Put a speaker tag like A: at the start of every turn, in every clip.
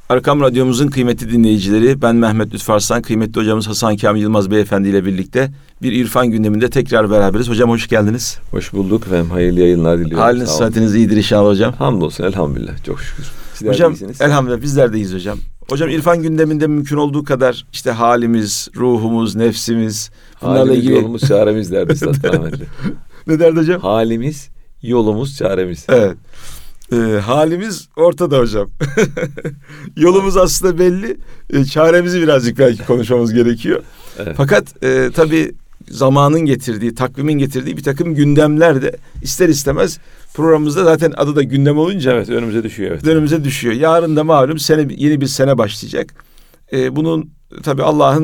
A: Erkam Radyomuzun kıymetli dinleyicileri, ben Mehmet Lütfü Arslan, kıymetli hocamız Hasan Kamil Yılmaz Beyefendi ile birlikte bir İrfan gündeminde tekrar beraberiz. Hocam hoş geldiniz.
B: Hoş bulduk efendim, hayırlı yayınlar diliyorum.
A: Haliniz, sıhhatiniz iyidir inşallah hocam.
B: Hamdolsun, elhamdülillah, çok şükür. Sizler
A: hocam,
B: iyisiniz.
A: Elhamdülillah bizler de iyiyiz hocam. Hocam İrfan gündeminde mümkün olduğu kadar işte halimiz, ruhumuz, nefsimiz, bunlarla
B: halimiz,
A: ilgili...
B: yolumuz, çaremiz derdi Sadık Rahmetli.
A: Ne derdi hocam?
B: Halimiz, yolumuz, çaremiz.
A: Evet. Halimiz ortada hocam. Yolumuz aslında belli. Çaremizi birazcık belki konuşmamız gerekiyor.
B: Evet.
A: Fakat tabii zamanın getirdiği, takvimin getirdiği bir takım gündemler de ister istemez programımızda, zaten adı da gündem olunca
B: Evet, önümüze düşüyor. Evet.
A: Önümüze düşüyor. Yarın da malum yeni bir sene başlayacak. Bunun tabii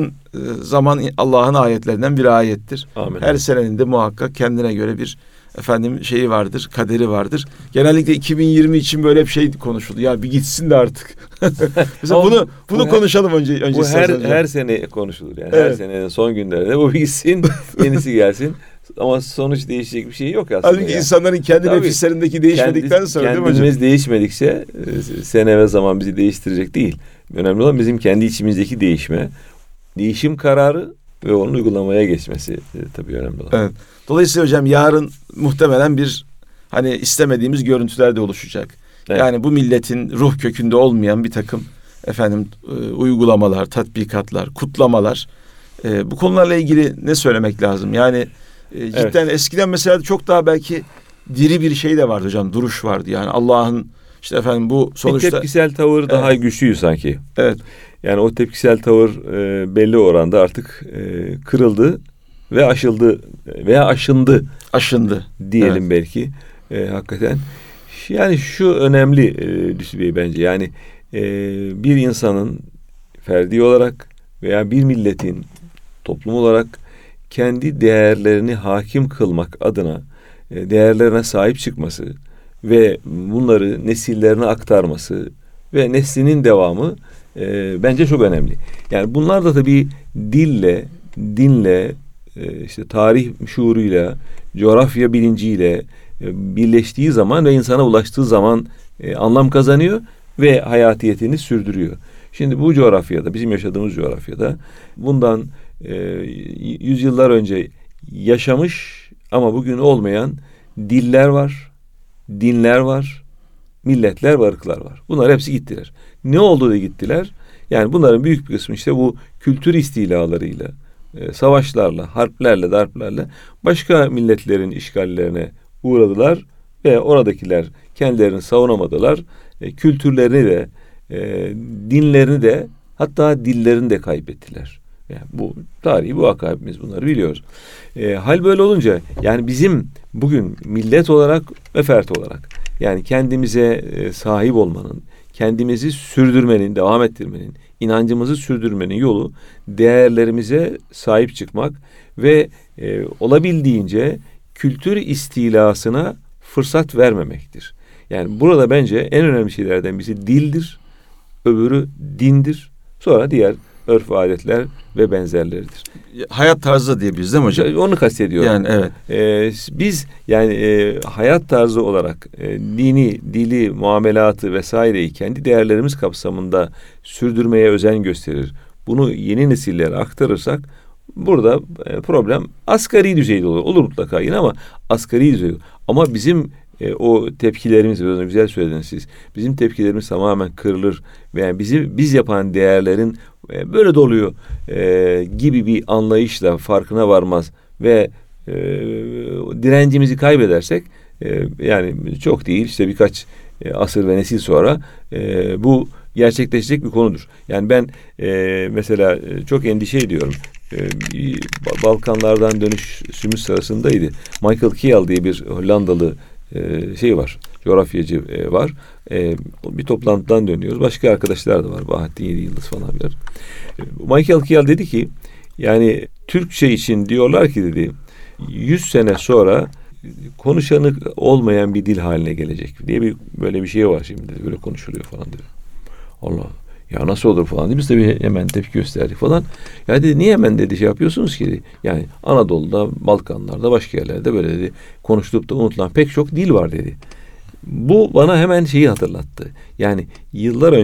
A: Allah'ın ayetlerinden bir ayettir.
B: Amin.
A: Her senenin de muhakkak kendine göre bir şeyi vardır, kaderi vardır. Genellikle 2020 için böyle bir şey konuşuldu. Ya bir gitsin de artık. Mesela bunu konuşalım önce.
B: Bu her sene konuşulur yani.
A: Evet.
B: Her senenin son günlerinde bu bir gitsin, yenisi gelsin. Ama sonuç değişecek bir şey yok aslında.
A: Halbuki insanların kendi nefislerindeki değişmedikten sonra değil mi hocam?
B: Kendimiz değişmedikçe sene ve zaman bizi değiştirecek değil. Önemli olan bizim kendi içimizdeki değişim kararı ve onun uygulamaya geçmesi tabii önemli olan.
A: Evet. Dolayısıyla hocam yarın muhtemelen bir istemediğimiz görüntüler de oluşacak.
B: Evet.
A: Yani bu milletin ruh kökünde olmayan bir takım uygulamalar, tatbikatlar, kutlamalar. Bu konularla ilgili ne söylemek lazım? Yani cidden eskiden mesela çok daha belki diri bir şey de vardı hocam. Duruş vardı. Yani Allah'ın bu sonuçta...
B: Bir tepkisel tavır daha güçlüydü sanki.
A: Evet.
B: Yani o tepkisel tavır belli oranda artık kırıldı ve aşıldı veya aşındı diyelim belki. Hakikaten. Yani şu önemli Lütfü Bey bence. Yani bir insanın ferdi olarak veya bir milletin toplum olarak kendi değerlerini hakim kılmak adına değerlerine sahip çıkması ve bunları nesillerine aktarması ve neslinin devamı bence çok önemli. Yani bunlar da tabii dille, dinle, tarih şuuruyla, coğrafya bilinciyle birleştiği zaman ve insana ulaştığı zaman anlam kazanıyor ve hayatiyetini sürdürüyor. Şimdi bu coğrafyada, bizim yaşadığımız coğrafyada bundan yüzyıllar önce yaşamış ama bugün olmayan diller var, dinler var, milletler ve ırklar var. Bunlar hepsi gittiler. Ne oldu da gittiler? Yani bunların büyük bir kısmı bu kültür istilalarıyla, savaşlarla, harplerle, darplerle başka milletlerin işgallerine uğradılar ve oradakiler kendilerini savunamadılar. Kültürlerini de, dinlerini de, hatta dillerini de kaybettiler. Yani bu tarihi, bu vaka, hepimiz bunları biliyoruz. Hal böyle olunca yani bizim bugün millet olarak ve fert olarak yani kendimize sahip olmanın, kendimizi sürdürmenin, devam ettirmenin, inancımızı sürdürmenin yolu değerlerimize sahip çıkmak ve olabildiğince kültür istilasına fırsat vermemektir. Yani burada bence en önemli şeylerden birisi dildir, öbürü dindir, sonra diğer örf ve adetler ve benzerleridir.
A: Hayat tarzı diyebiliriz değil mi hocam?
B: Onu kastediyorum.
A: Yani evet.
B: Biz hayat tarzı olarak dili, muamelatı vesaireyi kendi değerlerimiz kapsamında sürdürmeye özen gösterir. Bunu yeni nesillere aktarırsak burada problem asgari düzeyde olur. Olur mutlaka yine ama asgari düzeyde. Ama bizim o tepkilerimiz, güzel söylediniz siz. Bizim tepkilerimiz tamamen kırılır. Yani biz yapan değerlerin böyle doluyor gibi bir anlayışla farkına varmaz ve direncimizi kaybedersek yani çok değil birkaç asır ve nesil sonra bu gerçekleşecek bir konudur. Yani ben mesela çok endişe ediyorum. Balkanlardan dönüşümüz sırasındaydı. Michael Kiel diye bir Hollandalı var, coğrafyacı var. Bir toplantıdan dönüyoruz. Başka arkadaşlar da var. Bahattin Yediyıldız falan bilir. Michael Kiel dedi ki yani Türkçe için diyorlar ki dedi 100 sene sonra konuşanı olmayan bir dil haline gelecek diye böyle bir şey var şimdi dedi. Böyle konuşuluyor falan dedi. Allah ya nasıl olur falan diye biz tabii hemen tepki gösterdik falan. Ya dedi niye hemen dedi şey yapıyorsunuz ki dedi. Yani Anadolu'da, Balkanlar'da, başka yerlerde böyle dedi konuşulup da unutulan pek çok dil var dedi. Bu bana hemen şeyi hatırlattı. Yani yıllar önce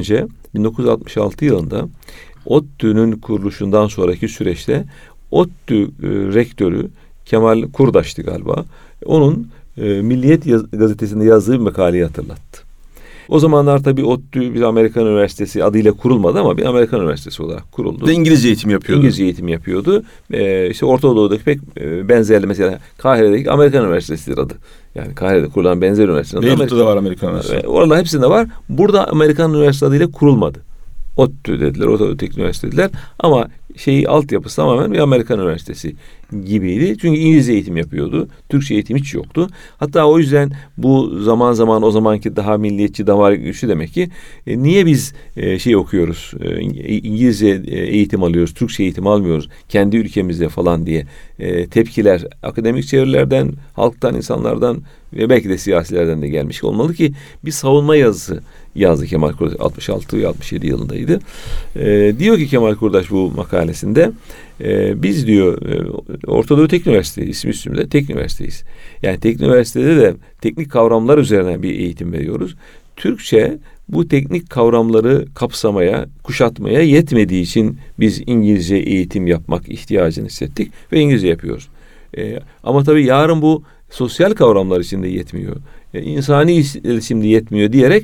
B: 1966 yılında ODTÜ'nün kuruluşundan sonraki süreçte ODTÜ rektörü Kemal Kurdaş'tı galiba. Onun Milliyet gazetesinde yazdığı bir makaleyi hatırlattı. O zamanlar tabii ODTÜ bir Amerikan Üniversitesi adıyla kurulmadı ama bir Amerikan Üniversitesi olarak kuruldu.
A: Ve İngilizce eğitim yapıyordu.
B: İngilizce eğitim yapıyordu. İşte Orta Doğu'daki pek benzerli, mesela Kahire'deki Amerikan Üniversitesi'dir adı. Yani Kahire'de kurulan benzer üniversiteler.
A: Beyrut'ta da var Amerikan Üniversitesi.
B: Oralar hepsinde var. Burada Amerikan Üniversitesi adıyla kurulmadı. ODTÜ dediler, Orta Doğu Teknik Üniversitesi dediler. Ama altyapısı tamamen bir Amerikan Üniversitesi gibiydi. Çünkü İngilizce eğitim yapıyordu. Türkçe eğitim hiç yoktu. Hatta o yüzden bu zaman zaman o zamanki daha milliyetçi damar güçlü demek ki niye biz okuyoruz, İngilizce eğitim alıyoruz, Türkçe eğitim almıyoruz kendi ülkemizde falan diye tepkiler akademik çevrelerden, halktan, insanlardan ve belki de siyasilerden de gelmiş olmalı ki bir savunma yazısı yazdı Kemal Kurdaş. 66 ve 67 yılındaydı. Diyor ki Kemal Kurdaş bu makalesinde, biz diyor Orta Doğu Teknik Üniversitesi, ismi üstünde Teknik Üniversiteyiz. Yani Teknik Üniversitede de teknik kavramlar üzerine bir eğitim veriyoruz. Türkçe bu teknik kavramları kapsamaya, kuşatmaya yetmediği için biz İngilizce eğitim yapmak ihtiyacını hissettik ve İngilizce yapıyoruz. Ama tabii yarın bu sosyal kavramlar için de yetmiyor. İnsani iletişimde yetmiyor diyerek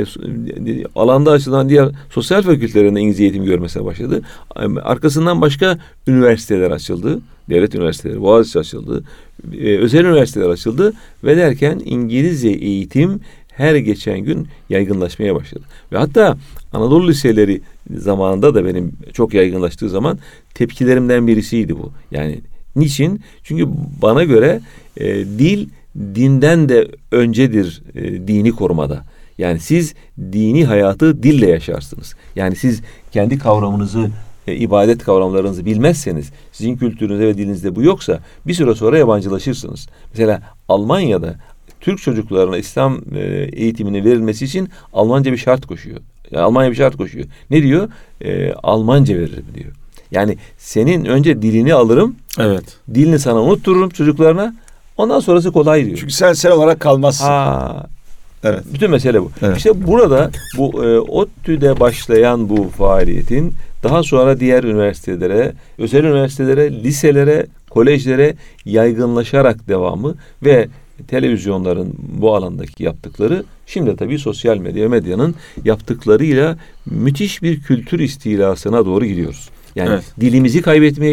B: alanda açılan diğer sosyal fakültelerinde İngilizce eğitim görmesine başladı. Arkasından başka üniversiteler açıldı. Devlet üniversiteleri, Boğaziçi açıldı. Özel üniversiteler açıldı ve derken İngilizce eğitim her geçen gün yaygınlaşmaya başladı. Ve hatta Anadolu liseleri zamanında da benim çok yaygınlaştığı zaman tepkilerimden birisiydi bu. Yani niçin? Çünkü bana göre dil dinden de öncedir dini korumada. Yani siz dini hayatı dille yaşarsınız. Yani siz kendi kavramınızı, ibadet kavramlarınızı bilmezseniz, sizin kültürünüzde ve dilinizde bu yoksa bir süre sonra yabancılaşırsınız. Mesela Almanya'da Türk çocuklarına İslam eğitiminin verilmesi için Almanca bir şart koşuyor. Yani Almanya bir şart koşuyor. Ne diyor? Almanca veririm diyor. Yani senin önce dilini alırım.
A: Evet.
B: Dilini sana unuttururum çocuklarına. Ondan sonrası kolay diyor.
A: Çünkü sen olarak kalmazsın.
B: Evet. Bütün mesele bu.
A: Evet.
B: İşte burada bu ODTÜ'de başlayan bu faaliyetin daha sonra diğer üniversitelere, özel üniversitelere, liselere, kolejlere yaygınlaşarak devamı ve televizyonların bu alandaki yaptıkları, şimdi tabii sosyal medyanın yaptıklarıyla müthiş bir kültür istilasına doğru gidiyoruz. Yani
A: evet.
B: dilimizi kaybetmeye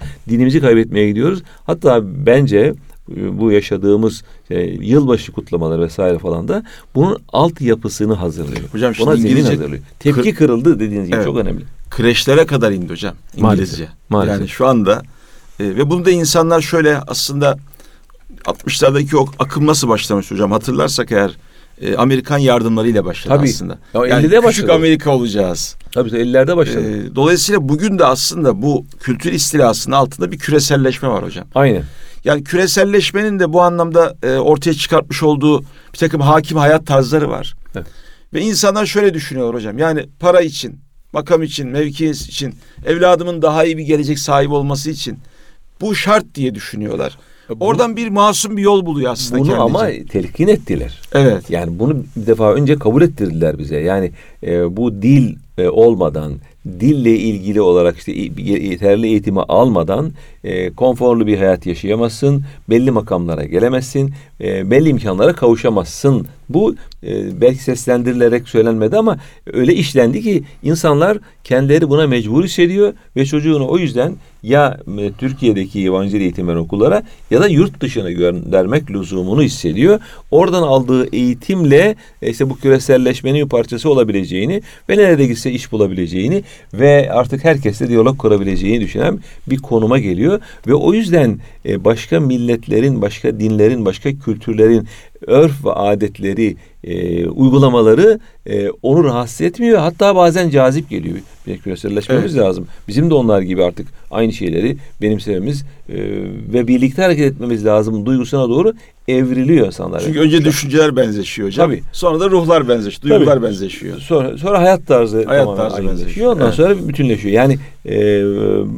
B: gidiyoruz. Hatta bence bu yaşadığımız yılbaşı kutlamaları vesaire falan da bunun altyapısını hazırlıyor.
A: Hocam şimdi
B: ona zemin
A: İngilizce
B: hazırlıyor. Tepki kırıldı dediğiniz gibi, evet. Çok önemli.
A: Kreşlere kadar indi hocam İngilizce.
B: Maalesef.
A: Yani şu anda ve bunu da insanlar şöyle aslında 60'lardaki o akım nasıl başlamış hocam? Hatırlarsak eğer Amerikan yardımlarıyla başladı
B: tabii.
A: aslında.
B: Ya,
A: yani küçük
B: başladı.
A: Amerika olacağız.
B: Tabii 50'lerde başladı.
A: Dolayısıyla bugün de aslında bu kültür istilasının altında bir küreselleşme var hocam.
B: Aynen.
A: Yani küreselleşmenin de bu anlamda ortaya çıkartmış olduğu bir takım hakim hayat tarzları var. Evet. Ve insanlar şöyle düşünüyorlar hocam. Yani para için, makam için, mevki için, evladımın daha iyi bir gelecek sahibi olması için bu şart diye düşünüyorlar. Oradan bir masum bir yol buluyor aslında
B: bunu
A: kendince.
B: Ama telkin ettiler.
A: Evet.
B: Yani bunu bir defa önce kabul ettirdiler bize. Yani bu dil olmadan, dille ilgili olarak işte yeterli eğitimi almadan konforlu bir hayat yaşayamazsın. Belli makamlara gelemezsin. Belli imkanlara kavuşamazsın. Bu belki seslendirilerek söylenmedi ama öyle işlendi ki insanlar kendileri buna mecbur hissediyor ve çocuğunu o yüzden ya Türkiye'deki yabancı eğitim veren okullara ya da yurt dışına göndermek lüzumunu hissediyor. Oradan aldığı eğitimle işte bu küreselleşmenin bir parçası olabileceğini ve nerede gitse iş bulabileceğini ve artık herkesle diyalog kurabileceğini düşünen bir konuma geliyor. Ve o yüzden başka milletlerin, başka dinlerin, başka kültürlerin örf ve adetleri, uygulamaları onu rahatsız etmiyor. Hatta bazen cazip geliyor. Bir küreselleşmemiz lazım. Bizim de onlar gibi artık aynı şeyleri benimsememiz ve birlikte hareket etmemiz lazım duygusuna doğru evriliyor insanlar.
A: Çünkü önce düşünceler benzeşiyor hocam. Tabii. Sonra da ruhlar benzeşiyor, duygular benzeşiyor.
B: Sonra hayat tarzı benzeşiyor. Ondan sonra bütünleşiyor. Yani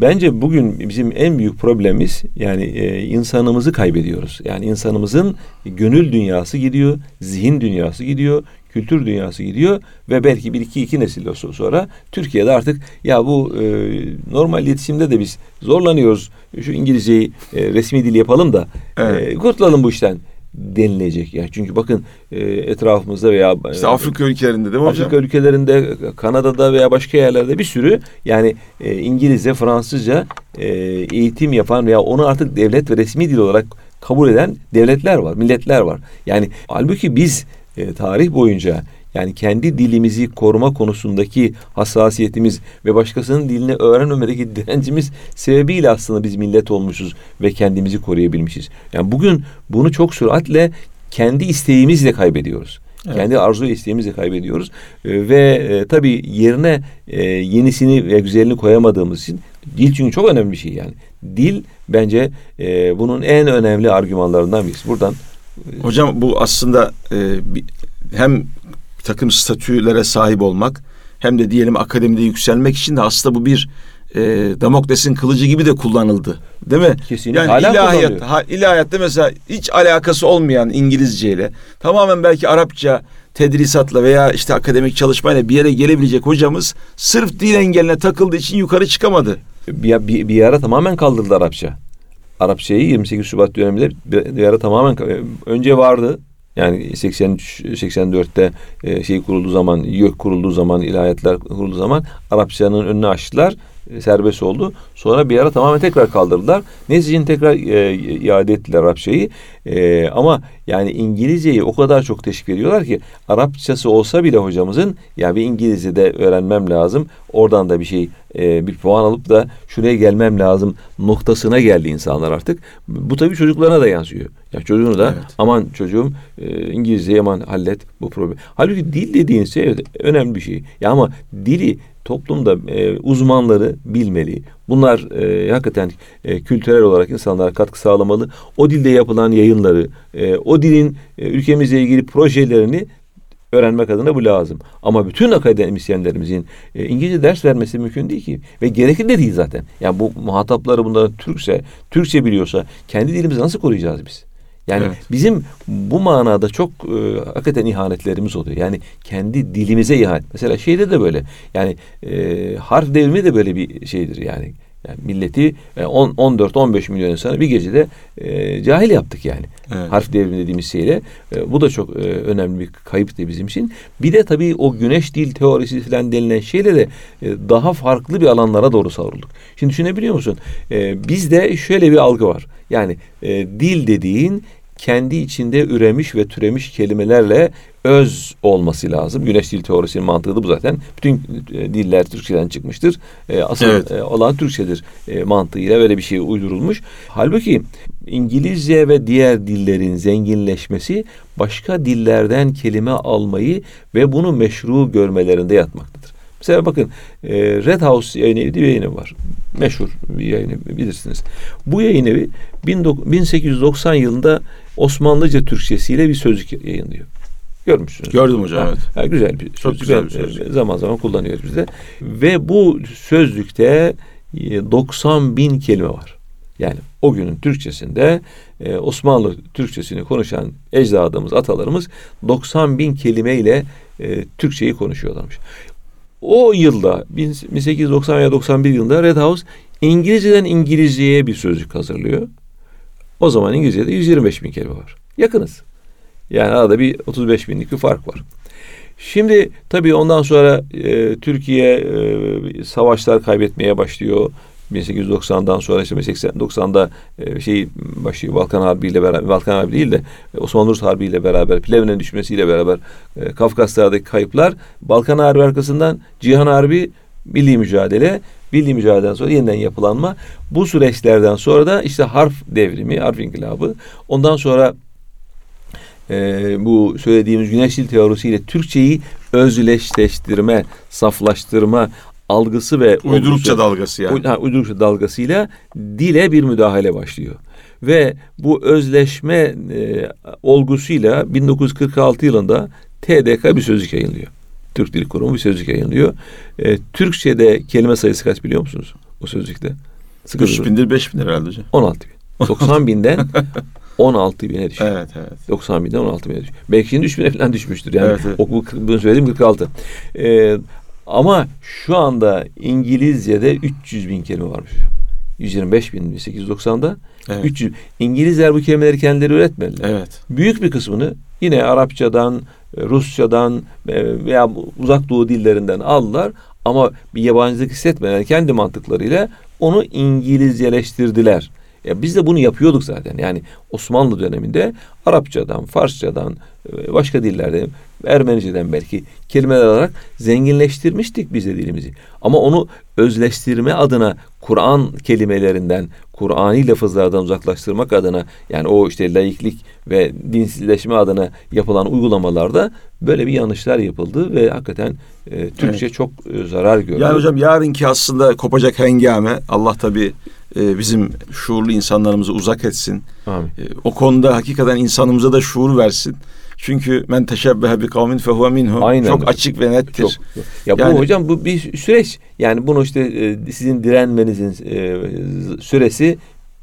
B: bence bugün bizim en büyük problemimiz yani insanımızı kaybediyoruz. Yani insanımızın gönül dünyası gidiyor, zihin dünyası gidiyor, kültür dünyası gidiyor ve belki iki nesil sonra Türkiye'de artık ya bu normal iletişimde de biz zorlanıyoruz. Şu İngilizceyi resmi dil yapalım da kurtulalım bu işten denilecek ya. Çünkü bakın etrafımızda veya
A: işte Afrika ülkelerinde değil mi hocam?
B: Afrika ülkelerinde, Kanada'da veya başka yerlerde bir sürü yani İngilizce, Fransızca eğitim yapan veya onu artık devlet ve resmi dil olarak kabul eden devletler var, milletler var. Yani halbuki biz tarih boyunca yani kendi dilimizi koruma konusundaki hassasiyetimiz ve başkasının dilini öğrenmemedeki direncimiz sebebiyle aslında biz millet olmuşuz ve kendimizi koruyabilmişiz. Yani bugün bunu çok süratle kendi isteğimizle kaybediyoruz. Evet. Kendi arzu isteğimizle kaybediyoruz. Ve tabii yerine yenisini ve güzelini koyamadığımız için dil çünkü çok önemli bir şey yani. Dil bence bunun en önemli argümanlarından birisi. Buradan
A: hocam bu aslında hem bir takım statülere sahip olmak hem de diyelim akademide yükselmek için de aslında bu bir Damokles'in kılıcı gibi de kullanıldı. Değil mi?
B: Kesinlikle.
A: Yani ilahiyatta mesela hiç alakası olmayan İngilizceyle tamamen belki Arapça tedrisatla veya işte akademik çalışmayla bir yere gelebilecek hocamız sırf dil engeline takıldığı için yukarı çıkamadı.
B: Bir ara tamamen kaldırıldı Arapça. Arapçayı 28 Şubat döneminde bir ara tamamen önce vardı. Yani 83-84'te kurulduğu zaman, YÖK kurulduğu zaman, ilahiyatlar kurulduğu zaman Arapçanın önünü açtılar, serbest oldu. Sonra bir ara tamamen tekrar kaldırdılar. Neyse için tekrar iade ettiler Arapçayı. Ama yani İngilizceyi o kadar çok teşvik ediyorlar ki Arapçası olsa bile hocamızın ya bir İngilizce de öğrenmem lazım. Oradan da bir puan alıp da şuraya gelmem lazım noktasına geldi insanlar artık. Bu tabii çocuklarına da yansıyor. Ya çocuğunu da aman çocuğum İngilizceyi aman hallet bu problem. Halbuki dil dediğin şey önemli bir şey. Ya ama dili toplumda uzmanları bilmeli. Bunlar hakikaten kültürel olarak insanlara katkı sağlamalı. O dilde yapılan yayınları, o dilin ülkemizle ilgili projelerini öğrenmek adına bu lazım. Ama bütün akademisyenlerimizin İngilizce ders vermesi mümkün değil ki. Ve gerekli de değil zaten. Yani bu muhatapları bunların Türkçe biliyorsa kendi dilimizi nasıl koruyacağız biz? Yani bizim bu manada çok hakikaten ihanetlerimiz oluyor. Yani kendi dilimize ihanet. Mesela şeyde de böyle. Yani harf devrimi de böyle bir şeydir yani. Yani milleti 14-15 milyon insanı bir gecede cahil yaptık yani. Evet. Harf devrimi dediğimiz şeyle. Bu da çok önemli bir kayıptı bizim için. Bir de tabii o güneş dil teorisi falan denilen şeyle de daha farklı bir alanlara doğru savrulduk. Şimdi düşünebiliyor musun? Bizde şöyle bir algı var. Yani dil dediğin kendi içinde üremiş ve türemiş kelimelerle öz olması lazım. Güneş dil teorisinin mantığı da bu zaten. Bütün diller Türkçeden çıkmıştır. Asıl olan Türkçedir mantığıyla böyle bir şey uydurulmuş. Halbuki İngilizce ve diğer dillerin zenginleşmesi başka dillerden kelime almayı ve bunu meşru görmelerinde yatmaktadır. Mesela bakın Red House yayın evi diye bir yayın evi var. Meşhur bir yayın evi bilirsiniz. Bu yayın evi 1890 yılında Osmanlıca Türkçesiyle bir sözlük yayınlıyor. Görmüşsünüz.
A: Gördüm hocam. Evet.
B: Yani güzel bir
A: çok
B: sözlük.
A: Güzel bir sözlük.
B: Zaman zaman kullanıyoruz biz de. Ve bu sözlükte 90.000 kelime var. Yani o günün Türkçesinde Osmanlı Türkçesini konuşan ecdadımız, atalarımız 90.000 kelimeyle Türkçeyi konuşuyorlarmış. O yılda 1890 veya 91 yılında Red House İngilizceden İngilizceye bir sözlük hazırlıyor. O zaman İngilizce'de 125.000 kelime var. Yakınız. Yani arada bir 35.000'lik bir fark var. Şimdi tabii ondan sonra Türkiye savaşlar kaybetmeye başlıyor. 1890'dan sonra işte 1890'da başlıyor Balkan Harbi ile beraber, Balkan Harbi değil de Osmanlı-Rus Harbi ile beraber, Plevne'nin düşmesiyle beraber Kafkaslardaki kayıplar, Balkan Harbi arkasından Cihan Harbi, milli mücadeleden sonra yeniden yapılanma. Bu süreçlerden sonra da işte harf devrimi, harf inkılabı. Ondan sonra bu söylediğimiz güneş dil teorisiyle Türkçeyi özleştirme, saflaştırma algısı ve
A: uydurukça dalgası yani.
B: Uydurukça dalgasıyla dile bir müdahale başlıyor. Ve bu özleşme olgusuyla 1946 yılında TDK bir sözlük yayınlıyor. Türk Dil Kurumu bir sözlük yayınlıyor. Türkçe'de kelime sayısı kaç biliyor musunuz? o sözlükte?
A: 3.000'dir 5.000'dir herhalde hocam.
B: 16.000. 90.000'den 16.000'e düşüyor.
A: Evet, evet.
B: 90.000'den 16.000'e düşüyor. Belki şimdi 3.000'e falan düşmüştür. Yani
A: evet.
B: Bunu söylediğim 46. Ama şu anda İngilizce'de 300.000 kelime varmış hocam. 125.000 1890'da.
A: Evet.
B: 300. İngilizler bu kelimeleri kendileri üretmediler.
A: Evet.
B: Büyük bir kısmını yine Arapçadan, Rusçadan veya uzak doğu dillerinden aldılar ama bir yabancılık hissetmeden kendi mantıklarıyla onu İngilizceleştirdiler. Biz de bunu yapıyorduk zaten. Yani Osmanlı döneminde Arapçadan, Farsçadan, başka dillerden, Ermenice'den belki kelimeler alarak zenginleştirmiştik biz de dilimizi. Ama onu özleştirme adına Kur'an kelimelerinden, Kur'ani lafızlardan uzaklaştırmak adına, yani o işte laiklik ve dinsizleşme adına yapılan uygulamalarda böyle bir yanlışlar yapıldı ve hakikaten Türkçe çok zarar gördü.
A: Yani hocam yarınki aslında kopacak hengame, Allah tabii bizim şuurlu insanlarımızı uzak etsin.
B: Amin.
A: O konuda hakikaten insanımıza da şuur versin. Çünkü men teşebbehe bi kavmin fehuve minhum. Çok açık ve nettir.
B: Çok. Ya yani, bu hocam bu bir süreç. Yani bunu işte sizin direnmenizin süresi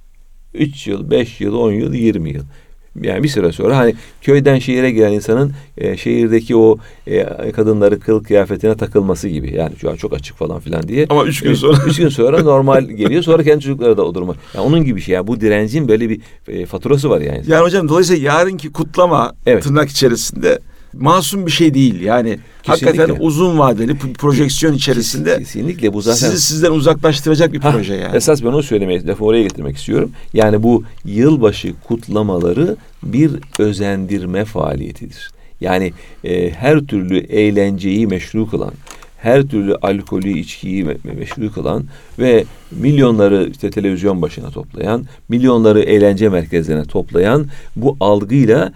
B: 3 yıl, 5 yıl, 10 yıl, 20 yıl. Yani bir süre sonra hani köyden şehire gelen insanın şehirdeki o kadınları kıl kıyafetine takılması gibi. Yani şu an çok açık falan filan diye.
A: Ama 3 gün sonra.
B: 3 gün sonra normal geliyor. Sonra kendi çocukları da o duruma. Yani onun gibi bir şey. Yani bu direncin böyle bir faturası var yani.
A: Yani hocam dolayısıyla yarınki kutlama tırnak içerisinde masum bir şey değil. Yani kesinlikle. Hakikaten uzun vadeli projeksiyon içerisinde
B: kesinlikle bu zaten
A: sizi sizden uzaklaştıracak bir proje yani.
B: Esas ben onu söylemeye, lafı oraya getirmek istiyorum. Yani bu yılbaşı kutlamaları bir özendirme faaliyetidir. Yani her türlü eğlenceyi meşru kılan, her türlü alkolü, içkiyi meşru kılan ve milyonları işte televizyon başına toplayan, milyonları eğlence merkezlerine toplayan bu algıyla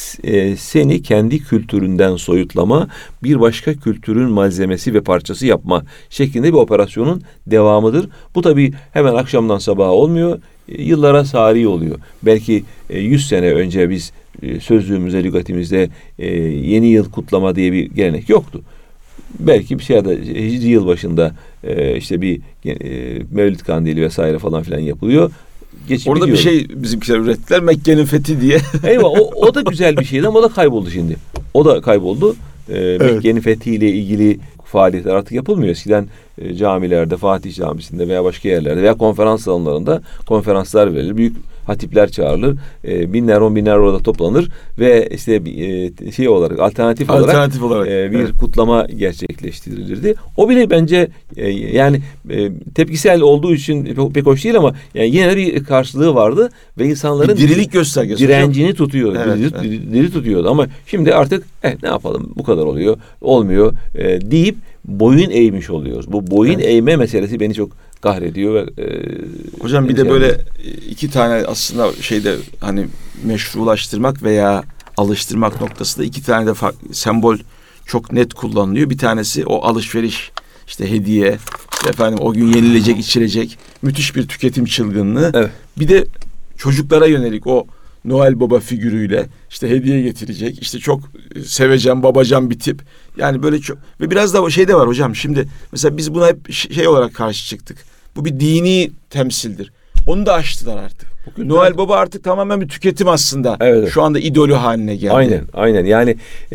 B: seni kendi kültüründen soyutlama, bir başka kültürün malzemesi ve parçası yapma şeklinde bir operasyonun devamıdır. Bu tabii hemen akşamdan sabaha olmuyor, yıllara sari oluyor. Belki 100 sene önce biz sözlüğümüzde, lügatimizde yeni yıl kutlama diye bir gelenek yoktu. Belki bir şeyde Hicri yıl başında işte bir Mevlid Kandili vesaire falan filan yapılıyor.
A: Orada bir şey bizimkiler ürettiler, Mekke'nin fethi diye.
B: Eyvah, o da güzel bir şeydi ama o da kayboldu şimdi. O da kayboldu. Evet. Mekke'nin fethiyle ilgili faaliyetler artık yapılmıyor. Eskiden camilerde, Fatih Camisi'nde veya başka yerlerde veya konferans salonlarında konferanslar verilir. Büyük hatipler çağrılır. Binler, 10 binler orada toplanır ve işte şey olarak alternatif olarak bir kutlama gerçekleştirilirdi. O bile bence yani tepkisel olduğu için pek hoş değil ama yani yine de bir karşılığı vardı ve insanların
A: bir dirilik göstergesi.
B: Direncini tutuyor. Diri tutuyordu ama şimdi artık ne yapalım, bu kadar oluyor, olmuyor deyip boyun eğmiş oluyoruz. Bu boyun eğme meselesi beni çok kahrediyor ve
A: hocam bir de böyle iki tane aslında şeyde hani meşrulaştırmak veya alıştırmak noktasında iki tane de sembol çok net kullanılıyor. Bir tanesi o alışveriş, işte hediye, işte efendim o gün yenilecek, içilecek müthiş bir tüketim çılgınlığı. Evet. Bir de çocuklara yönelik o Noel Baba figürüyle işte hediye getirecek, işte çok sevecen, babacan bir tip. Yani böyle çok ve biraz da o şey de var hocam. Şimdi mesela biz buna hep şey olarak karşı çıktık. Bu bir dini temsildir. Onu da aştılar artık. Bugün Noel Baba artık tamamen bir tüketim aslında. Evet. Şu anda idolü haline geldi.
B: Aynen. Yani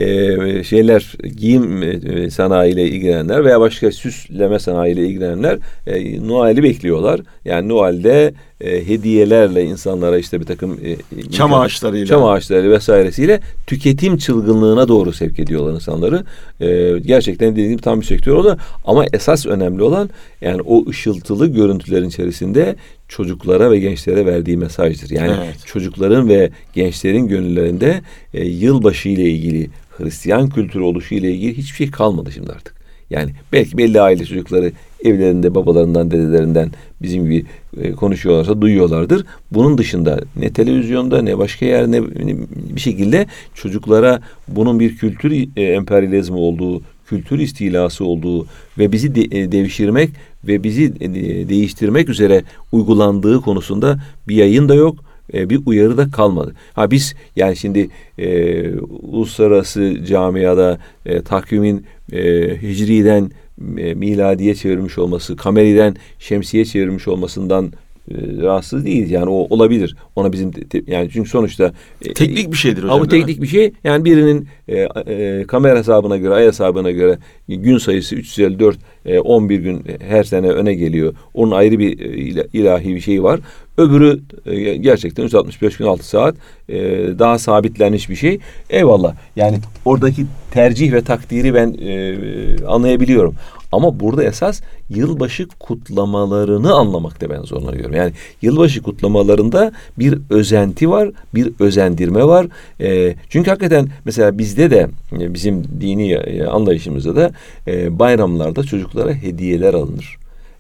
B: giyim sanayiyle ilgilenenler veya başka süsleme sanayiyle ilgilenenler Noel'i bekliyorlar. Yani Noel'de hediyelerle insanlara işte bir takım
A: çam ağaçları
B: vesairesiyle tüketim çılgınlığına doğru sevk ediyorlar insanları. Gerçekten dediğim gibi tam bir sektör o da, ama esas önemli olan yani o ışıltılı görüntülerin içerisinde çocuklara ve gençlere verdiği mesajdır. Yani çocukların ve gençlerin gönüllerinde yılbaşı ile ilgili, Hristiyan kültürü oluşu ile ilgili hiçbir şey kalmadı şimdi artık. Yani belki belli aile çocukları evlerinde babalarından, dedelerinden bizim gibi konuşuyorlarsa duyuyorlardır. Bunun dışında ne televizyonda ne başka yer ne bir şekilde çocuklara bunun bir kültür emperyalizmi olduğu, kültür istilası olduğu ve bizi devşirmek ve bizi değiştirmek üzere uygulandığı konusunda bir yayın da yok. Bir uyarı da kalmadı. Biz yani şimdi uluslararası camiada takvimin Hicri'den miladiye çevirmiş olması, kameriden şemsiye çevirmiş olmasından rahatsız değiliz. Yani o olabilir. Ona bizim yani çünkü sonuçta
A: teknik bir şeydir hocam.
B: Ama teknik bir şey. Yani birinin kamera hesabına göre, ay hesabına göre gün sayısı 354, 11 gün her sene öne geliyor. Onun ayrı bir ilahi bir şeyi var. Öbürü gerçekten 365 gün 6 saat daha sabitlenmiş bir şey. Eyvallah. Yani oradaki tercih ve takdiri ben anlayabiliyorum. Ama burada esas yılbaşı kutlamalarını anlamakta ben zorlanıyorum. Yani yılbaşı kutlamalarında bir özenti var, bir özendirme var. Çünkü hakikaten mesela bizde de bizim dini anlayışımızda da bayramlarda çocuklara hediyeler alınır.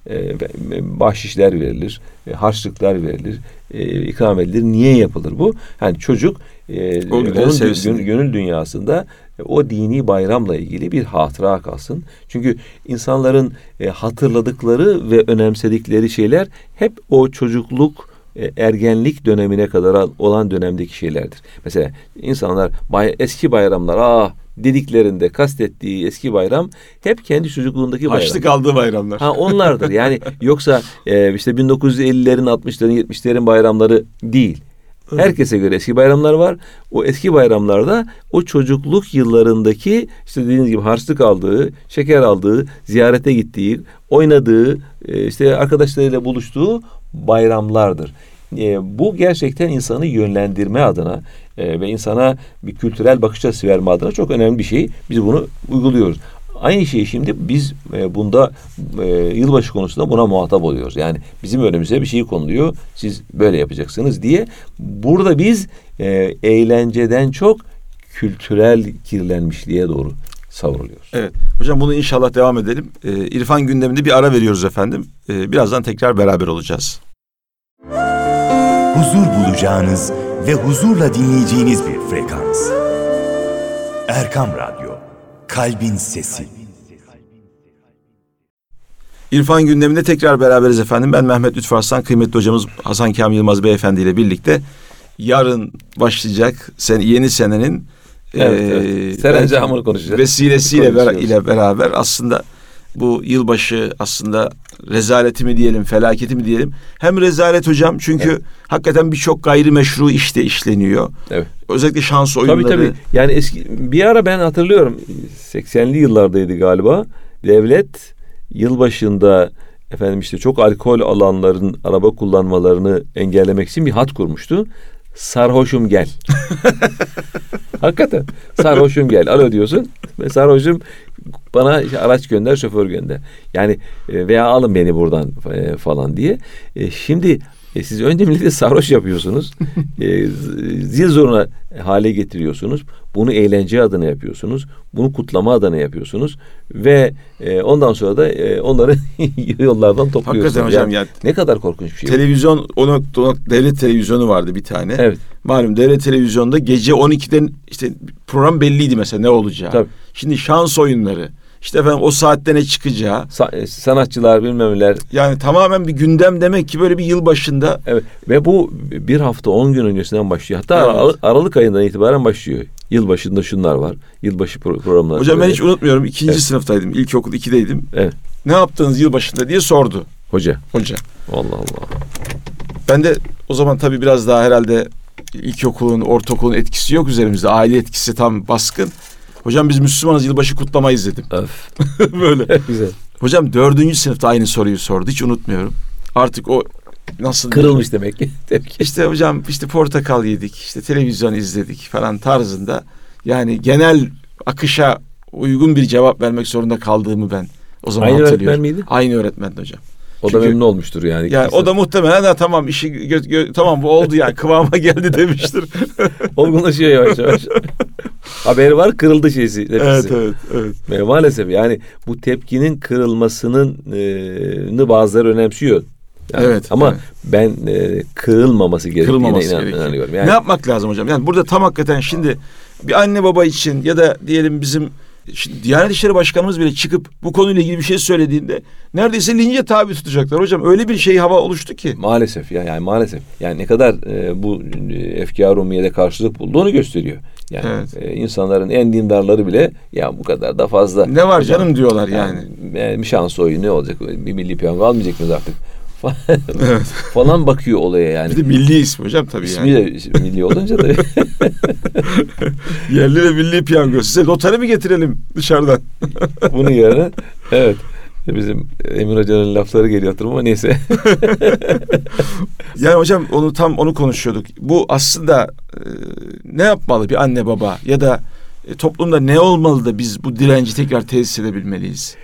B: Bahşişler verilir, harçlıklar verilir, ikram edilir. Niye yapılır bu? Yani çocuk onun gönül dünyasında o dini bayramla ilgili bir hatıra kalsın. Çünkü insanların hatırladıkları ve önemsedikleri şeyler hep o çocukluk, ergenlik dönemine kadar olan dönemdeki şeylerdir. Mesela insanlar eski bayramlar dediklerinde kastettiği eski bayram hep kendi çocukluğundaki bayram.
A: Haçlık aldığı bayramlar.
B: Onlardır. Yani yoksa işte 1950'lerin, 60'ların, 70'lerin bayramları değil. Herkese göre eski bayramlar var. O eski bayramlarda o çocukluk yıllarındaki işte dediğiniz gibi harçlık aldığı, şeker aldığı, ziyarete gittiği, oynadığı, işte arkadaşlarıyla buluştuğu bayramlardır. Bu gerçekten insanı yönlendirme adına ve insana bir kültürel bakış açısı verme adına çok önemli bir şey. Biz bunu uyguluyoruz. Aynı şeyi şimdi biz bunda yılbaşı konusunda buna muhatap oluyoruz. Yani bizim önümüze bir şey konuluyor. Siz böyle yapacaksınız diye. Burada biz eğlenceden çok kültürel kirlenmişliğe doğru savruluyoruz.
A: Evet. Hocam bunu inşallah devam edelim. İrfan gündeminde bir ara veriyoruz efendim. Birazdan tekrar beraber olacağız.
C: Huzur bulacağınız ve huzurla dinleyeceğiniz bir frekans. Erkam Radyo, Kalbin Sesi.
A: İrfan gündeminde tekrar beraberiz efendim. Ben Mehmet Lütfü Arslan, kıymetli hocamız Hasan Kamil Yılmaz Beyefendi ile birlikte yarın başlayacak yeni senenin
B: Serencamını konuşacağız.
A: Vesilesiyle beraber aslında bu yılbaşı aslında rezaleti mi diyelim, felaketi mi diyelim. Hem rezalet hocam çünkü hakikaten birçok gayrimeşru işte işleniyor. Evet. Özellikle şans oyunları.
B: Tabii. Yani bir ara ben hatırlıyorum 80'li yıllardaydı galiba. Devlet yılbaşında işte çok alkol alanların araba kullanmalarını engellemek için bir hat kurmuştu. Sarhoşum gel. Hakikaten sarhoşum gel. Alo diyorsun. Sarhoşum bana araç gönder, şoför gönder. Yani veya alın beni buradan falan diye. Şimdi siz önce milleti sarhoş yapıyorsunuz. Zil zurna hale getiriyorsunuz. Bunu eğlence adına yapıyorsunuz. Bunu kutlama adına yapıyorsunuz. Ve ondan sonra da onları yollardan topluyorsunuz.
A: Hakikaten hocam ya.
B: Ne kadar korkunç bir şey.
A: Televizyon, devlet televizyonu vardı bir tane. Evet. Malum devlet televizyonda gece 12'den işte program belliydi mesela ne olacağı. Tabii. Şimdi şans oyunları. İşte efendim o saatte ne çıkacağı.
B: Sanatçılar bilmemler.
A: Yani tamamen bir gündem demek ki böyle bir yıl başında.
B: Evet. Ve bu bir hafta 10 gün öncesinden başlıyor. Hatta evet. Aralık ayından itibaren başlıyor. Yılbaşında şunlar var. Yılbaşı programları.
A: Hocam ben hiç unutmuyorum. 2. sınıftaydım. İlkokul 2'deydim. Evet. Ne yaptınız yılbaşında diye sordu.
B: Hoca.
A: Allah Allah. Ben de o zaman tabii biraz daha herhalde ilkokulun, ortaokulun etkisi yok üzerimizde. Aile etkisi tam baskın. Hocam biz Müslümanız yılbaşı kutlamayız dedim.
B: Öf.
A: Böyle. Güzel. Hocam 4. sınıfta aynı soruyu sordu. Hiç unutmuyorum. Artık o nasıl...
B: Kırılmış demek ki.
A: İşte hocam portakal yedik, işte televizyon izledik falan tarzında. Yani genel akışa uygun bir cevap vermek zorunda kaldığımı ben o zaman
B: hatırlıyorum.
A: Aynı öğretmen
B: miydi?
A: Aynı öğretmendi hocam.
B: O da memnun olmuştur yani.
A: Yani o da muhtemelen tamam işi tamam bu oldu yani kıvama geldi demiştir.
B: Olgunlaşıyor yavaş yavaş. Haberi var kırıldı şeysi.
A: Evet.
B: Maalesef yani bu tepkinin kırılmasını bazıları önemsiyor. Yani,
A: evet.
B: Ama ben kırılmaması gerektiğine inanıyorum. Yani,
A: ne yapmak lazım hocam? Yani burada tam hakikaten şimdi bir anne baba için ya da diyelim bizim Şimdi Diyanet İşleri Başkanımız bile çıkıp bu konuyla ilgili bir şey söylediğinde neredeyse lince tabi tutacaklar hocam. Öyle bir şey hava oluştu ki.
B: Maalesef yani maalesef. Yani ne kadar bu efkar-ı ummiyede karşılık bulduğunu gösteriyor. Yani insanların en dindarları bile ya bu kadar da fazla.
A: Ne var canım diyorlar yani.
B: Bir şans oyu ne olacak? Bir milli piyango almayacak mıyız artık? falan bakıyor olaya yani.
A: Bir de milli ismi hocam tabii
B: İsmi
A: yani.
B: İsmi de milli olunca da.
A: Yerli ve milli piyango. Size notarı mı getirelim dışarıdan?
B: Bunun yerine evet. Bizim Emin Hoca'nın lafları geliyor hatırıma ama neyse.
A: Yani hocam onu konuşuyorduk. Bu aslında ne yapmalı bir anne baba ya da toplumda ne olmalı da biz bu direnci tekrar tesis edebilmeliyiz?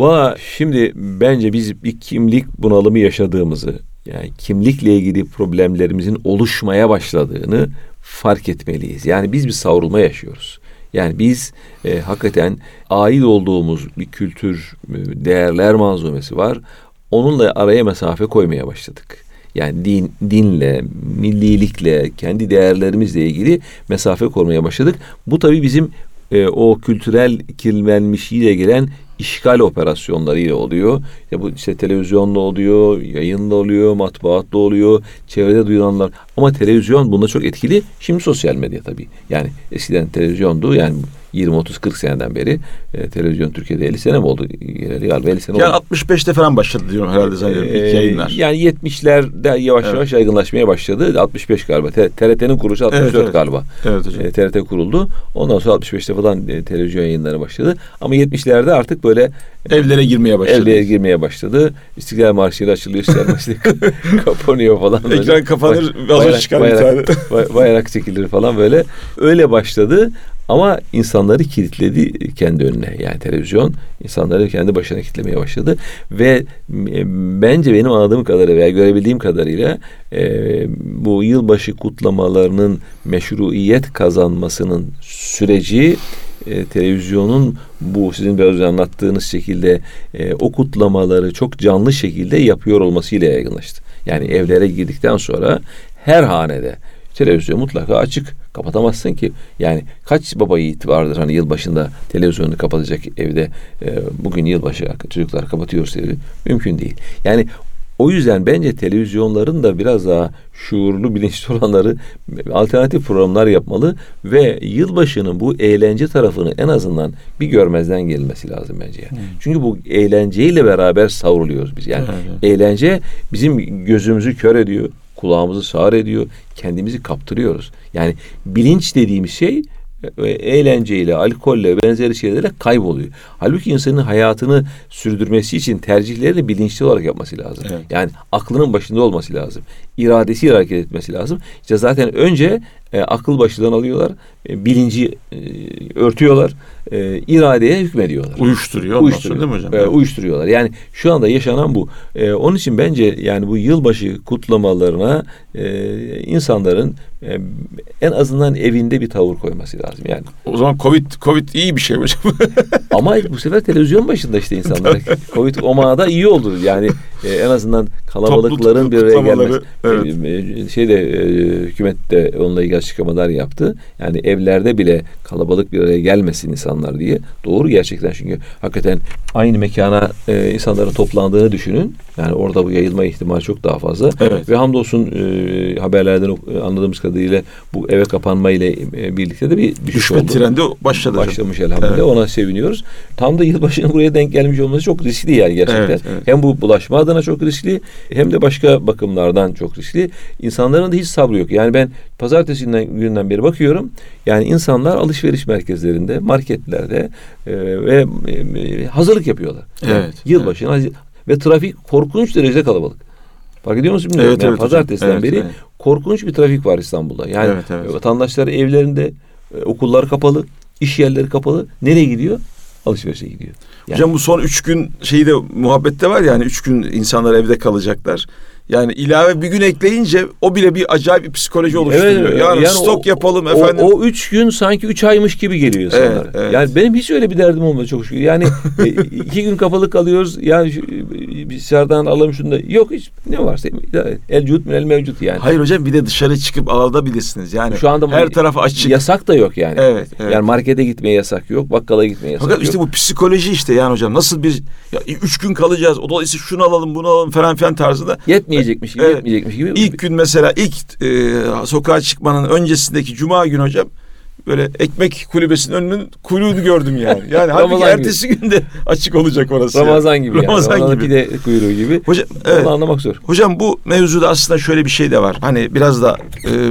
B: Şimdi bence biz bir kimlik bunalımı yaşadığımızı, yani kimlikle ilgili problemlerimizin oluşmaya başladığını fark etmeliyiz. Yani biz bir savrulma yaşıyoruz. Yani biz hakikaten ait olduğumuz bir kültür, değerler manzumesi var. Onunla araya mesafe koymaya başladık. Yani dinle, millilikle, kendi değerlerimizle ilgili mesafe koymaya başladık. Bu tabii bizim o kültürel kirlenmişliğiyle gelen işgal operasyonlarıyla oluyor. Ya bu işte televizyonla oluyor, yayınla oluyor, matbaatla oluyor, çevrede duyulanlar. Ama televizyon bunda çok etkili. Şimdi sosyal medya tabii. Yani eskiden televizyondu. Yani 20-30-40 seneden beri televizyon Türkiye'de 50 sene mi oldu? Galiba 50 sene
A: yani
B: oldu.
A: 65'te falan başladı diyorum herhalde zannediyorum ilk yayınlar.
B: Yani 70'lerde yavaş yavaş yaygınlaşmaya başladı. 65 galiba. TRT'nin kuruluşu 64 galiba.
A: Evet hocam.
B: TRT kuruldu. Ondan sonra 65'te falan televizyon yayınları başladı. Ama 70'lerde artık böyle
A: evlere girmeye başladı.
B: İstiklal Marşı'yla açılıyor, İstiklal Marşı'yla kapanıyor falan. Böyle.
A: Ekran kapanır, vazo çıkar bir tane.
B: Bayrak çekilir falan böyle. Öyle başladı. Ama insanları kilitledi kendi önüne. Yani televizyon insanları kendi başına kilitlemeye başladı. Ve bence benim anladığım kadarıyla veya görebildiğim kadarıyla bu yılbaşı kutlamalarının meşruiyet kazanmasının süreci televizyonun bu sizin biraz önce anlattığınız şekilde o kutlamaları çok canlı şekilde yapıyor olmasıyla yaygınlaştı. Yani evlere girdikten sonra her hanede televizyon mutlaka açık. Kapatamazsın ki. Yani kaç baba yiğit vardır hani yılbaşında televizyonu kapatacak evde bugün yılbaşı çocuklar kapatıyoruz evi. Mümkün değil. Yani o yüzden bence televizyonların da biraz daha şuurlu, bilinçli olanları alternatif programlar yapmalı ve yılbaşının bu eğlence tarafını en azından bir görmezden gelinmesi lazım bence. Yani. Çünkü bu eğlenceyle beraber savruluyoruz biz. Yani eğlence bizim gözümüzü kör ediyor, kulağımızı sağır ediyor, kendimizi kaptırıyoruz. Yani bilinç dediğimiz şey eğlenceyle, alkolle, benzeri şeylerle kayboluyor. Halbuki insanın hayatını sürdürmesi için tercihlerini bilinçli olarak yapması lazım. Evet. Yani aklının başında olması lazım. İradesiyle hareket etmesi lazım. İşte zaten önce akıl başından alıyorlar, bilinci örtüyorlar, iradeye hükmediyorlar.
A: Uyuşturuyor değil mi hocam?
B: Uyuşturuyorlar. Yani şu anda yaşanan bu. Onun için bence yani bu yılbaşı kutlamalarına insanların en azından evinde bir tavır koyması lazım yani.
A: O zaman Covid iyi bir şey hocam.
B: Ama bu sefer televizyon başında işte insanlar. Covid o manada iyi oldu. Yani en azından kalabalıkların bir araya gelmesi. Hükümet de onunla ilgili açıklamalar yaptı. Yani evlerde bile kalabalık bir araya gelmesin insanlar diye. Doğru gerçekten çünkü hakikaten aynı mekana insanların toplandığını düşünün. Yani orada bu yayılma ihtimali çok daha fazla.
A: Evet.
B: Ve hamdolsun haberlerden anladığımız kadarıyla bu eve kapanma ile birlikte de bir düşüş oldu.
A: Trendi
B: başlamış elhamdülillah. Evet. Ona seviniyoruz. Tam da yılbaşının buraya denk gelmiş olması çok riskli yani gerçekten. Evet. Hem bu bulaşma adına çok riskli hem de başka bakımlardan çok riskli. İnsanların da hiç sabrı yok. Yani ben pazartesi günden beri bakıyorum. Yani insanlar alışveriş merkezlerinde, marketlerde ve hazırlık yapıyorlar. Yani yılbaşına ve trafik korkunç derecede kalabalık. Fark ediyor musun?
A: Evet,
B: yani pazartesiden beri korkunç bir trafik var İstanbul'da. Yani vatandaşlar evlerinde, okullar kapalı, iş yerleri kapalı. Nereye gidiyor? Alışverişe gidiyor. Yani.
A: Hocam bu son 3 gün muhabbette var yani 3 gün insanlar evde kalacaklar. Yani ilave bir gün ekleyince o bile bir acayip bir psikoloji oluşturuyor.
B: Evet,
A: yani stok yapalım efendim.
B: O 3 gün sanki 3 aymış gibi geliyor insanlara.
A: Evet, evet.
B: Yani benim hiç öyle bir derdim olmadı çok şükür. Yani 2 gün kapalı kalıyoruz. Yani dışarıdan alalım şunu da. Yok hiç ne varsa el cud minel mevcut yani.
A: Hayır hocam, bir de dışarı çıkıp alabilirsiniz. Yani
B: şu anda
A: her taraf açık.
B: Yasak da yok yani.
A: Evet.
B: Yani markete gitmeye yasak yok. Bakkala gitmeye yasak
A: Fakat
B: yok.
A: işte bu psikoloji işte yani hocam. Nasıl bir 3 gün kalacağız. O dolayısıyla şunu alalım bunu alalım falan filan tarzında.
B: Yetmeyecekmiş gibi.
A: İlk gün mesela sokağa çıkmanın öncesindeki cuma gün hocam böyle ekmek kulübesinin önünün kuyruğunu gördüm yani. Yani halbuki ertesi günde açık olacak orası.
B: Ramazan gibi.
A: Ramazan gibi.
B: Pide kuyruğu gibi.
A: Hocam,
B: onu anlamak zor.
A: Hocam bu mevzuda aslında şöyle bir şey de var. Hani biraz da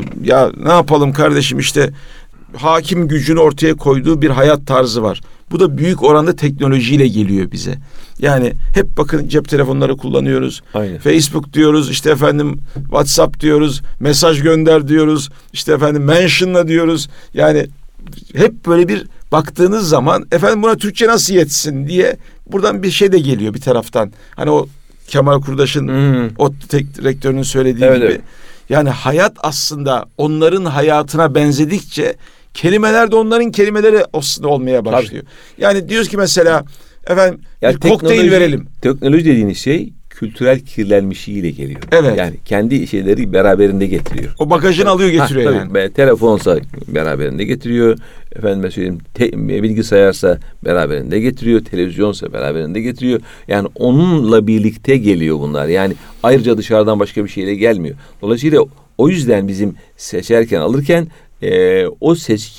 A: ya ne yapalım kardeşim, işte hakim gücünü ortaya koyduğu bir hayat tarzı var. Bu da büyük oranda teknolojiyle geliyor bize. Yani hep bakın cep telefonları kullanıyoruz.
B: Aynen.
A: Facebook diyoruz, işte efendim WhatsApp diyoruz, mesaj gönder diyoruz, işte efendim mention'la diyoruz. Yani hep böyle bir baktığınız zaman efendim buna Türkçe nasıl yetsin diye buradan bir şey de geliyor bir taraftan. Hani o Kemal Kurdaş'ın o rektörünün söylediği gibi. Evet. Yani hayat aslında onların hayatına benzedikçe kelimeler de onların kelimeleri aslında olmaya başlıyor. Tabii. Yani diyoruz ki mesela efendim yani bir kokteyl verelim.
B: Teknoloji dediğiniz şey kültürel kirlenmişliğiyle geliyor.
A: Evet.
B: Yani kendi şeyleri beraberinde getiriyor.
A: O bagajını alıyor getiriyor yani.
B: Tabii. Telefonsa beraberinde getiriyor. Efendime söyleyeyim bilgisayarsa beraberinde getiriyor. Televizyonsa beraberinde getiriyor. Yani onunla birlikte geliyor bunlar. Yani ayrıca dışarıdan başka bir şeyle gelmiyor. Dolayısıyla o yüzden bizim seçerken alırken o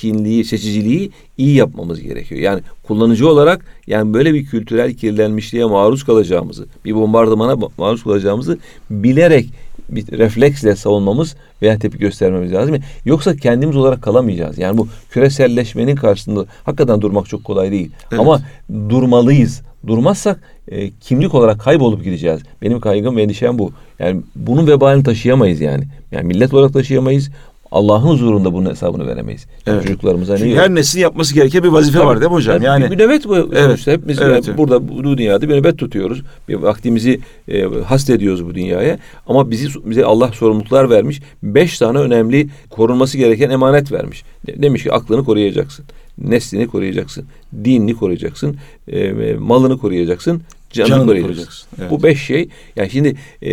B: seçiciliği iyi yapmamız gerekiyor. Yani kullanıcı olarak yani böyle bir kültürel kirlenmişliğe maruz kalacağımızı, bir bombardımana maruz kalacağımızı bilerek bir refleksle savunmamız veya tepki göstermemiz lazım. Yoksa kendimiz olarak kalamayacağız. Yani bu küreselleşmenin karşısında hakikaten durmak çok kolay değil. Evet. Ama durmalıyız. Durmazsak kimlik olarak kaybolup gideceğiz. Benim kaygım ve endişem bu. Yani bunun vebalini taşıyamayız yani. Yani millet olarak taşıyamayız. Allah'ın huzurunda bunun hesabını veremeyiz. Evet. Çocuklarımıza
A: çünkü her neslin yapması gereken bir vazife var değil mi hocam?
B: Yani bir nöbet bu.
A: Evet.
B: Hepimiz burada bu dünyada bir nöbet tutuyoruz. Bir vaktimizi hasrediyoruz bu dünyaya. Ama bize Allah sorumluluklar vermiş. 5 tane önemli korunması gereken emanet vermiş. Demiş ki aklını koruyacaksın. Neslini koruyacaksın. Dinini koruyacaksın. Malını koruyacaksın. Canını koruyacaksın. Evet. Bu 5 şey. Yani şimdi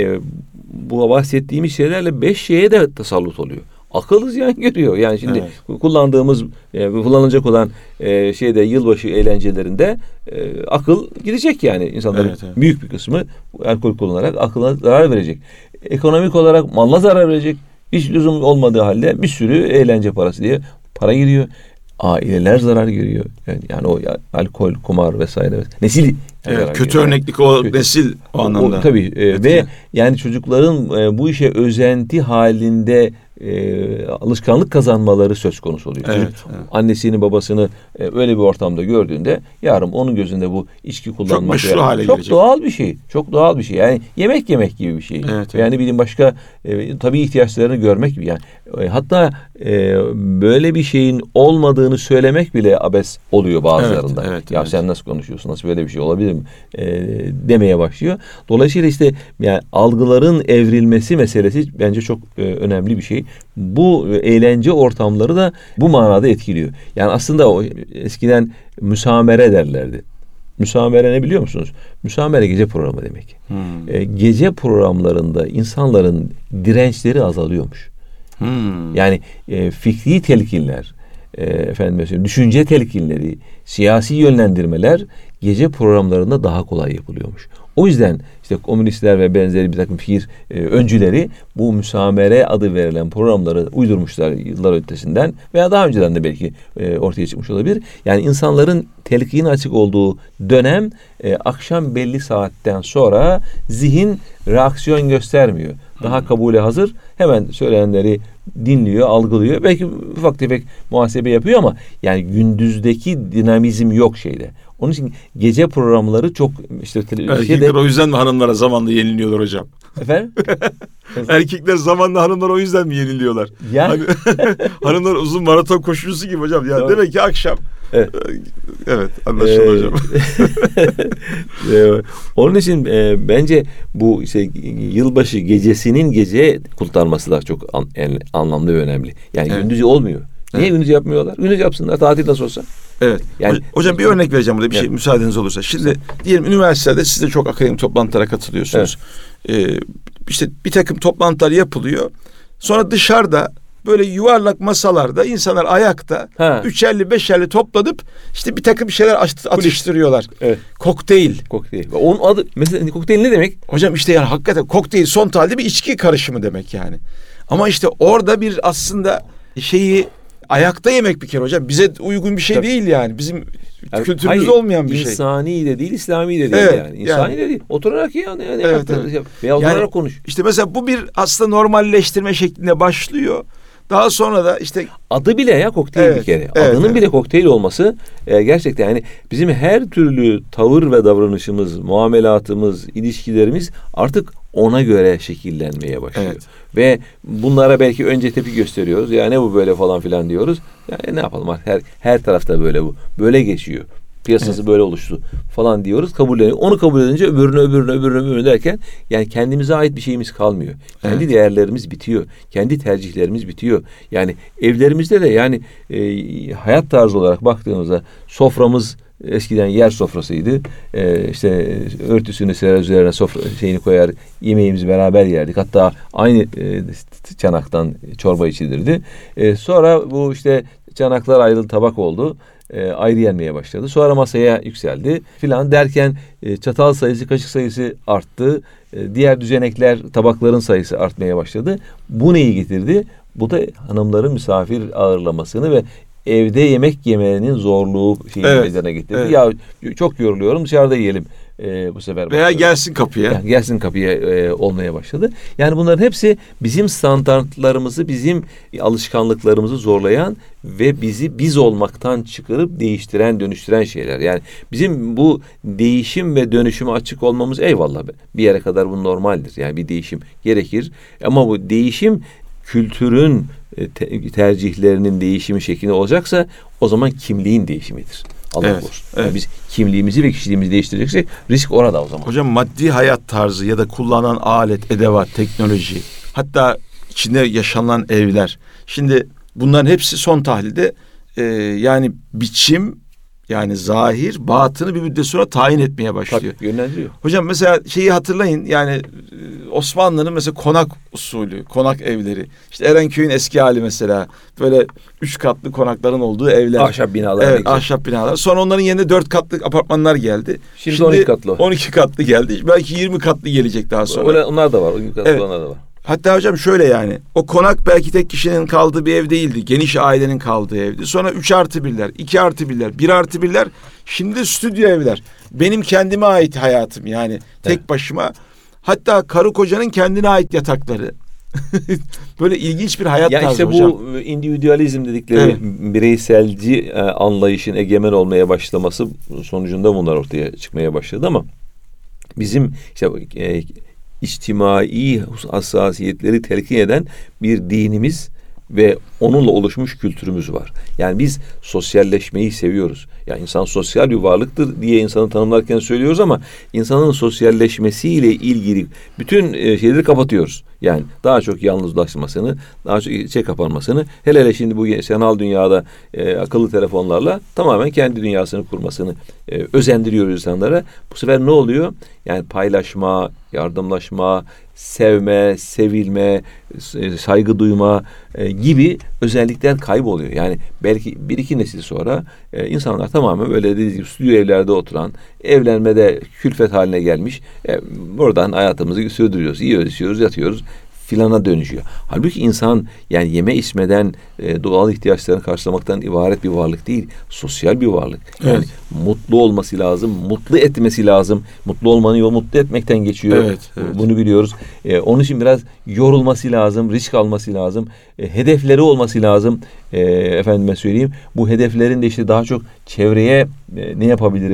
B: bu bahsettiğimiz şeylerle 5 şeye de tasallut oluyor. Akıl ziyan görüyor. Yani şimdi kullanılacak olan yılbaşı eğlencelerinde akıl gidecek yani. İnsanların büyük bir kısmı alkol kullanarak aklına zarar verecek. Ekonomik olarak malla zarar verecek. Hiç lüzum olmadığı halde bir sürü eğlence parası diye para giriyor. Aileler zarar görüyor. Yani o alkol, kumar vesaire. Nesil
A: kötü örneklik o nesil o anlamda.
B: Tabii ve yani çocukların bu işe özenti halinde alışkanlık kazanmaları söz konusu oluyor. Evet, annesini babasını öyle bir ortamda gördüğünde yarın onun gözünde bu içki kullanmak
A: çok meşru hale
B: çok
A: gelecek.
B: Doğal bir şey. Çok doğal bir şey. Yani yemek gibi bir şey.
A: Evet,
B: yani bilin başka tabii ihtiyaçlarını görmek gibi yani. Hatta böyle bir şeyin olmadığını söylemek bile abes oluyor bazılarında. Evet, sen nasıl konuşuyorsun? Nasıl böyle bir şey olabilir mi? Demeye başlıyor. Dolayısıyla işte yani algıların evrilmesi meselesi bence çok önemli bir şey. Bu eğlence ortamları da bu manada etkiliyor. Yani aslında o eskiden müsamere derlerdi. Müsamere ne biliyor musunuz? Müsamere gece programı demek. Gece programlarında insanların dirençleri azalıyormuş. Yani fikri telkinler, düşünce telkinleri, siyasi yönlendirmeler gece programlarında daha kolay yapılıyormuş. O yüzden işte komünistler ve benzeri bir takım fikir öncüleri bu müsamere adı verilen programları uydurmuşlar yıllar ötesinden veya daha önceden de belki ortaya çıkmış olabilir. Yani insanların telkini açık olduğu dönem akşam belli saatten sonra zihin reaksiyon göstermiyor. Daha kabule hazır. Hemen söylenenleri dinliyor, algılıyor. Belki ufak tefek muhasebe yapıyor ama yani gündüzdeki dinamizm yok şeyde. Onun için gece programları çok
A: erkekler o yüzden mi hanımlara zamanla yeniliyorlar hocam?
B: Efendim?
A: Erkekler zamanla hanımlar o yüzden mi yeniliyorlar?
B: Ya.
A: Hani, hanımlar uzun maraton koşucusu gibi hocam. Yani demek ki akşam
B: Evet.
A: Evet, anlaşıldı hocam.
B: Onun için bence bu işte yılbaşı gecesinin gece kutlanması da çok anlamlı ve önemli. Yani gündüz olmuyor. Niye gündüz yapmıyorlar? Gündüz yapsınlar, tatil nasıl olsa.
A: Evet. Yani hocam bir örnek vereceğim burada, bir şey müsaadeniz olursa. Şimdi diyelim üniversitede siz de çok akademik toplantılara katılıyorsunuz. İşte bir takım toplantılar yapılıyor. Sonra dışarıda böyle yuvarlak masalarda insanlar ayakta 3'erli 5'erli toplanıp işte bir takım şeyler atıştırıyorlar.
B: Evet.
A: Kokteyl.
B: Onun adı mesela kokteyl ne demek?
A: Hocam işte yani hakikaten kokteyl son tahlilde bir içki karışımı demek yani. Ama işte orada bir aslında şeyi ayakta yemek bir kere hocam. Bize uygun bir şey değil yani. Bizim kültürümüzde olmayan bir şey.
B: İnsani de değil, İslami de değil yani. İnsani de değil. Oturarak yani. Veya oturarak konuş.
A: İşte mesela bu bir aslında normalleştirme şeklinde başlıyor. Daha sonra da işte
B: adı bile ya kokteyl bir kere. Adının bile kokteyl olması gerçekten yani bizim her türlü tavır ve davranışımız, muamelatımız, ilişkilerimiz artık ona göre şekillenmeye başlıyor. Evet. Ve bunlara belki önce tepki gösteriyoruz. Ya ne bu böyle falan filan diyoruz. Ya ne yapalım, her tarafta böyle bu. Böyle geçiyor. Piyasası böyle oluştu falan diyoruz. Kabulleniyor. Onu kabul edince öbürünü derken yani kendimize ait bir şeyimiz kalmıyor. Kendi değerlerimiz bitiyor. Kendi tercihlerimiz bitiyor. Yani evlerimizde de yani hayat tarzı olarak baktığımızda soframız eskiden yer sofrasıydı. İşte örtüsünü serer, üzerine sofra şeyini koyar, yemeğimizi beraber yerdik. Hatta aynı çanaktan çorba içilirdi. Sonra bu işte çanaklar ayrıldı, tabak oldu. Ayrı yenmeye başladı. Sonra masaya yükseldi filan derken çatal sayısı, kaşık sayısı arttı. Diğer düzenekler, tabakların sayısı artmaya başladı. Bu neyi getirdi? Bu da hanımların misafir ağırlamasını ve evde yemek yemenin zorluğu meydana getirdi. Evet. Ya çok yoruluyorum, dışarıda yiyelim bu sefer.
A: Veya gelsin kapıya.
B: Yani gelsin kapıya olmaya başladı. Yani bunların hepsi bizim standartlarımızı, bizim alışkanlıklarımızı zorlayan ve bizi biz olmaktan çıkarıp değiştiren, dönüştüren şeyler. Yani bizim bu değişim ve dönüşüme açık olmamız eyvallah. Bir yere kadar bu normaldir. Yani bir değişim gerekir. Ama bu değişim kültürün tercihlerinin değişimi şeklinde olacaksa o zaman kimliğin değişimidir. Allah korusun. Yani biz kimliğimizi ve kişiliğimizi değiştireceksek risk orada o zaman.
A: Hocam maddi hayat tarzı ya da kullanılan alet, edevat, teknoloji, hatta içinde yaşanılan evler. Şimdi bunların hepsi son tahlilde yani biçim, yani zahir, batını bir müddet sonra tayin etmeye başlıyor.
B: Tabii, yönlendiriyor.
A: Hocam mesela şeyi hatırlayın, yani Osmanlı'nın mesela konak usulü, konak evleri. İşte Erenköy'ün eski hali mesela. Böyle 3 katlı konakların olduğu evler.
B: Ahşap binalar.
A: Evet, ahşap binalar. Sonra onların yerine 4 katlı apartmanlar geldi.
B: Şimdi 12 katlı.
A: 12 katlı geldi. Belki 20 katlı gelecek daha sonra.
B: Onlar da var. 12 katlı onlar da var.
A: Hatta hocam şöyle yani, o konak belki tek kişinin kaldığı bir ev değildi. Geniş ailenin kaldığı evdi. Sonra 3+1'ler, 2+1'ler, 1+1'ler. Şimdi de stüdyo evler. Benim kendime ait hayatım yani tek başıma. Hatta karı kocanın kendine ait yatakları. Böyle ilginç bir hayat tarzı
B: işte
A: hocam.
B: Bu individualizm dedikleri bireyselci anlayışın egemen olmaya başlaması sonucunda bunlar ortaya çıkmaya başladı ama bizim işte içtimai hassasiyetleri telkin eden bir dinimiz ve onunla oluşmuş kültürümüz var. Yani biz sosyalleşmeyi seviyoruz. Yani insan sosyal bir varlıktır diye insanı tanımlarken söylüyoruz ama insanın sosyalleşmesiyle ilgili bütün şeyleri kapatıyoruz. Yani daha çok yalnızlaşmasını, daha çok kapanmasını, hele şimdi bu sanal dünyada akıllı telefonlarla tamamen kendi dünyasını kurmasını özendiriyoruz insanlara. Bu sefer ne oluyor? Yani paylaşma, yardımlaşma, sevme, sevilme, saygı duyma gibi özellikler kayboluyor. Yani belki 1-2 nesil sonra insanlar tamamen böyle dediğiniz gibi stüdyo evlerde oturan, evlenmede külfet haline gelmiş, buradan hayatımızı sürdürüyoruz, yiyoruz, içiyoruz, yatıyoruz filana dönüşüyor. Halbuki insan yani yeme içmeden doğal ihtiyaçlarını karşılamaktan ibaret bir varlık değil. Sosyal bir varlık. Yani mutlu olması lazım, mutlu etmesi lazım. Mutlu olmanın yolu mutlu etmekten geçiyor.
A: Evet.
B: Bunu biliyoruz. Onun için biraz yorulması lazım, risk alması lazım. Hedefleri olması lazım. Efendime söyleyeyim. Bu hedeflerin de işte daha çok çevreye ne yapabilirim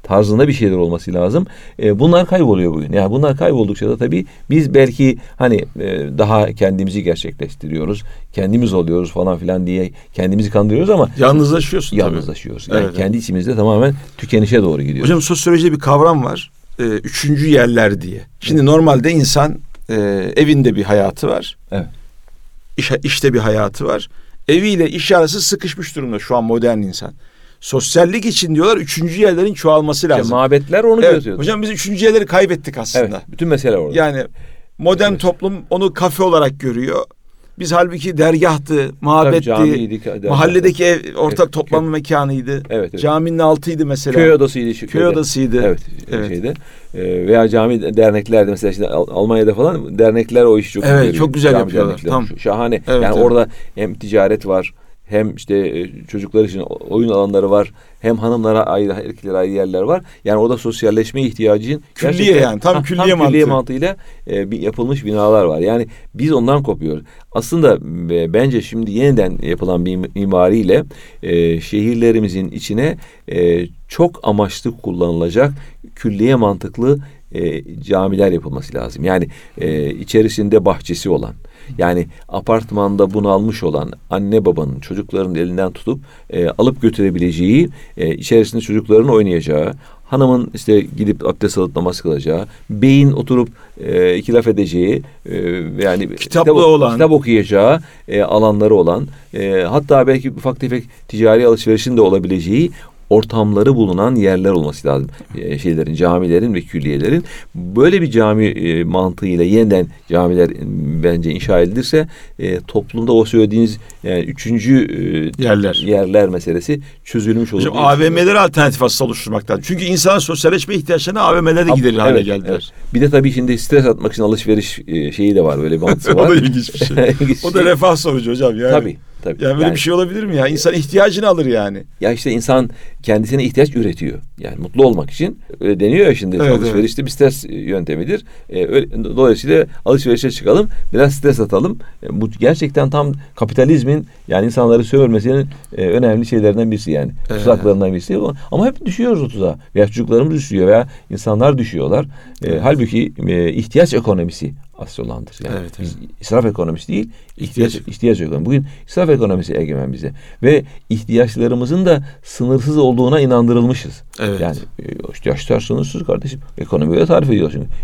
B: tarzında bir şeyler olması lazım. Bunlar kayboluyor bugün. Yani bunlar kayboldukça da tabii biz belki hani daha kendimizi gerçekleştiriyoruz. Kendimiz oluyoruz falan filan diye kendimizi kandırıyoruz ama
A: yalnızlaşıyorsun tabii.
B: Yalnızlaşıyoruz. Yani kendi içimizde tamamen tükenişe doğru gidiyoruz.
A: Hocam sosyolojide bir kavram var. Üçüncü yerler diye. Şimdi normalde insan evinde bir hayatı var.
B: Evet.
A: İşte bir hayatı var. Eviyle iş arası sıkışmış durumda şu an modern insan. Sosyallik için diyorlar üçüncü yerlerin çoğalması lazım.
B: Mabetler onu gösteriyor.
A: Hocam biz üçüncü yerleri kaybettik aslında.
B: Evet, bütün mesele orada.
A: Yani modern toplum onu kafe olarak görüyor. Biz halbuki dergahtı, mabetti, mahalledeki ev, ortak toplanma mekanıydı.
B: Evet.
A: Caminin altıydı mesela.
B: Köy odasıydı.
A: Köy odasıydı.
B: Evet. Şeyde. Veya cami derneklerde mesela işte Almanya'da falan dernekler o işi çok güzel.
A: Evet, çok güzel yapıyorlar. Tam
B: şahane. Evet, yani orada hem ticaret var, hem işte çocuklar için oyun alanları var, hem hanımlara ayrı, erkeklere ayrı yerler var. Yani orada sosyalleşme ihtiyacının
A: külliye yani tam külliye
B: mantığıyla yapılmış binalar var. Yani biz ondan kopuyoruz. Aslında bence şimdi yeniden yapılan bir mimariyle şehirlerimizin içine çok amaçlı kullanılacak külliye mantıklı camiler yapılması lazım. Yani içerisinde bahçesi olan, yani apartmanda bunalmış olan anne babanın çocukların elinden tutup alıp götürebileceği, içerisinde çocukların oynayacağı, hanımın işte gidip abdest alıp namaz kılacağı, beyin oturup iki laf edeceği, yani kitap okuyacağı alanları olan, hatta belki ufak tefek ticari alışverişin de olabileceği ortamları bulunan yerler olması lazım. Camilerin ve külliyelerin. Böyle bir cami mantığıyla yeniden camiler bence inşa edilirse toplumda o söylediğiniz yani üçüncü yerler meselesi çözülmüş olur.
A: Hocam AVM'lere alternatif aslında oluşturmak lazım. Çünkü insanın sosyalleşme ihtiyaçlarını AVM'lerde giderir hale geldiler. Evet.
B: Bir de tabii şimdi stres atmak için alışveriş şeyi de var. Böyle bir mantığı var.
A: O da ilginç bir şey. O da refah sonucu hocam yani.
B: Tabii.
A: Yani böyle bir şey olabilir mi ya? İnsan ihtiyacını alır yani.
B: Ya işte insan kendisine ihtiyaç üretiyor. Yani mutlu olmak için öyle deniyor ya şimdi. Alışverişte bir stres yöntemidir. Dolayısıyla alışverişe çıkalım. Biraz stres atalım. Bu gerçekten tam kapitalizmin yani insanları sömürmesinin önemli şeylerinden birisi yani. Tuzaklarından birisi. Ama hep düşüyoruz o tuzağa. Veya çocuklarımız düşüyor veya insanlar düşüyorlar. Halbuki ihtiyaç ekonomisi asıl olandır. Yani biz israf ekonomisi değil, ihtiyaç ekonomisi. Bugün israf ekonomisi egemen bize. Ve ihtiyaçlarımızın da sınırsız olduğuna inandırılmışız.
A: Evet.
B: Yani ihtiyaçlar sınırsız kardeşim. Ekonomi öyle tarif ediyor şimdi.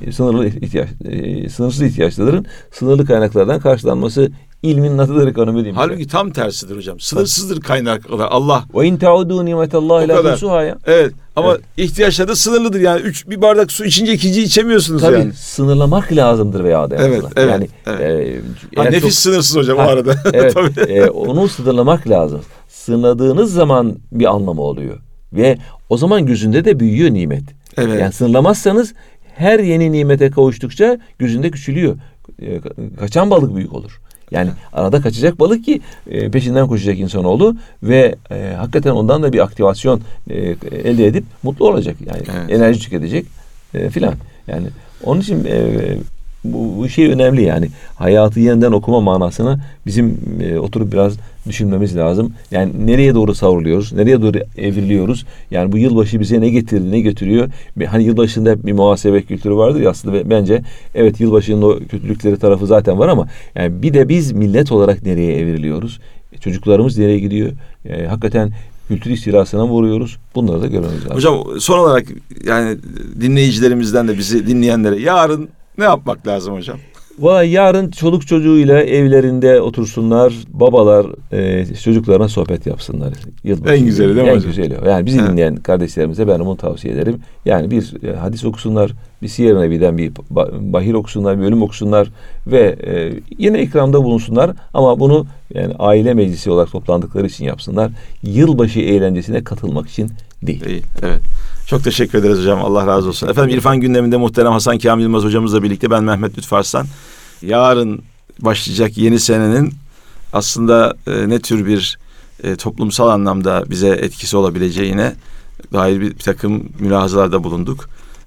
B: Sınırsız ihtiyaçların sınırlı kaynaklardan karşılanması ilmin adıdır ekonomi değil mi?
A: Halbuki tam tersidir hocam. Sınırsızdır kaynaklar. Allah.
B: Ve in ta'udu nimetallahi la tusuha ya.
A: Evet. Ama ihtiyaçları da sınırlıdır yani. Bir bardak su içince ikinciyi içemiyorsunuz
B: tabii,
A: yani.
B: Sınırlamak lazımdır veya da.
A: Evet. Yani nefis sınırsız hocam o arada.
B: Evet. Onu sınırlamak lazım. Sınırladığınız zaman bir anlamı oluyor. Ve o zaman gözünde de büyüyor nimet.
A: Evet.
B: Yani sınırlamazsanız her yeni nimete kavuştukça gözünde küçülüyor. Kaçan balık büyük olur. Yani arada kaçacak balık ki peşinden koşacak insanoğlu ve hakikaten ondan da bir aktivasyon elde edip mutlu olacak. Yani enerji tüketecek filan. Yani onun için bu şey önemli yani. Hayatı yeniden okuma manasını bizim oturup biraz düşünmemiz lazım. Yani nereye doğru savruluyoruz? Nereye doğru evriliyoruz? Yani bu yılbaşı bize ne getirdi, ne götürüyor? Hani yılbaşında hep bir muhasebe kültürü vardır ya aslında bence evet yılbaşının o kötülükleri tarafı zaten var ama yani bir de biz millet olarak nereye evriliyoruz? Çocuklarımız nereye gidiyor? Hakikaten kültür istilasına vuruyoruz. Bunları da görmemiz lazım.
A: Hocam son olarak yani dinleyicilerimizden de bizi dinleyenlere yarın ne yapmak lazım hocam?
B: Vay yarın çoluk çocuğuyla evlerinde otursunlar, babalar çocuklarına sohbet yapsınlar.
A: En güzeli değil mi hocam?
B: En güzeli. Yani bizi dinleyen kardeşlerimize ben onu tavsiye ederim. Yani bir hadis okusunlar, bir Siyer-i Nebi'den bir bahir okusunlar, bir ölüm okusunlar ve yine ikramda bulunsunlar. Ama bunu yani aile meclisi olarak toplandıkları için yapsınlar. Yılbaşı eğlencesine katılmak için değil.
A: Evet. Çok teşekkür ederiz hocam. Allah razı olsun. Efendim İrfan gündeminde muhterem Hasan Kamil Yılmaz hocamızla birlikte ben Mehmet Lütfü Arslan. Yarın başlayacak yeni senenin aslında ne tür bir toplumsal anlamda bize etkisi olabileceğine dair bir takım mülahazalarda bulunduk.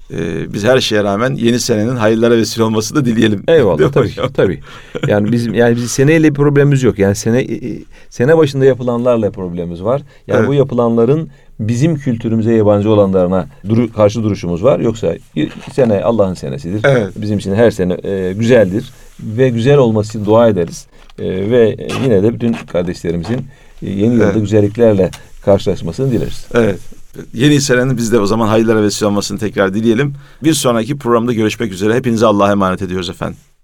A: biz her şeye rağmen yeni senenin hayırlara vesile olması da dileyelim.
B: Eyvallah, tabii. Yani bizim seneyle bir problemimiz yok. Yani sene başında yapılanlarla problemimiz var. Yani bu yapılanların bizim kültürümüze yabancı olanlarına karşı duruşumuz var. Yoksa sene Allah'ın senesidir.
A: Evet.
B: Bizim için her sene güzeldir ve güzel olması için dua ederiz. Ve yine de bütün kardeşlerimizin yeni yılda güzelliklerle karşılaşmasını dileriz.
A: Evet. Yeni senenin biz de o zaman hayırlara vesile olmasını tekrar dileyelim. Bir sonraki programda görüşmek üzere. Hepinize Allah'a emanet ediyoruz efendim.